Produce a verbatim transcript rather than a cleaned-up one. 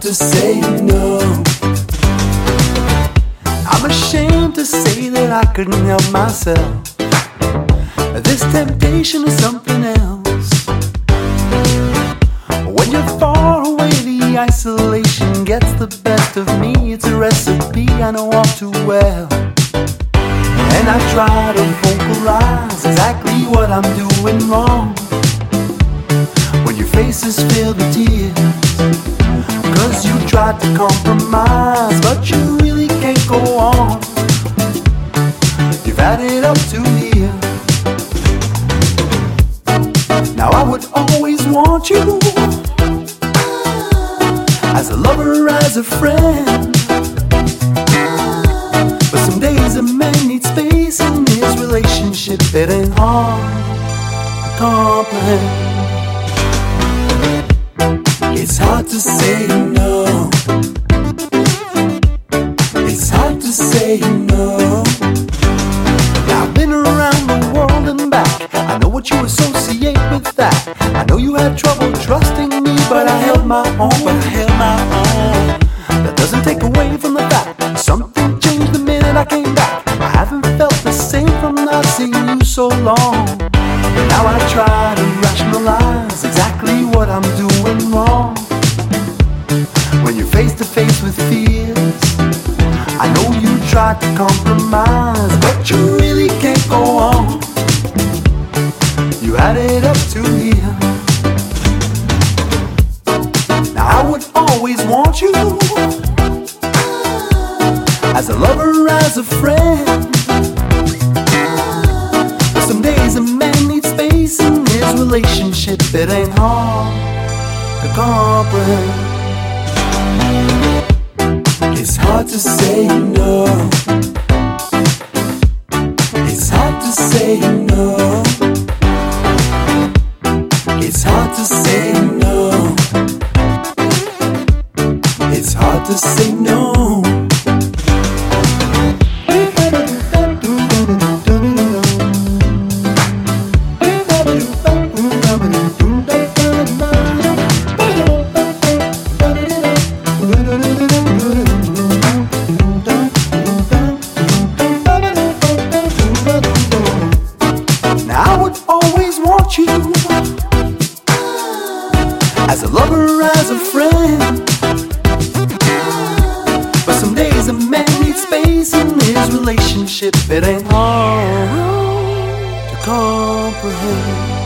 to say no. I'm ashamed to say that I couldn't help myself. This temptation is something else. When you're far away, the isolation gets the best of me. It's a recipe I know all too well. And I try to vocalize exactly what I'm doing wrong. When your face is filled with tears, cause you tried to compromise, but you really can't go on. You've had it up to here. Now I would always want you, as a lover, as a friend. But some days a man needs space in his relationship. It ain't hard to comprehend. It's hard to say no. It's hard to say no. Now I've been around the world and back. I know what you associate with that. I know you had trouble trusting me, but I held my own. But I held my own. That doesn't take away from the fact something changed the minute I came back. I haven't felt the same from not seeing you so long. Now I try to rationalize exactly what I'm doing wrong. When you're face to face with fears, I know you tried to compromise, but you really can't go on. You had it up to here. Now I would always want you, as a lover, as a friend. But some days a man needs space in his relationship. It ain't hard to comprehend. It's hard to say no. It's hard to say no. It's hard to say no. It's hard to say no. I would always want you, as a lover, as a friend. But some days a man needs space in his relationship. It ain't hard to comprehend.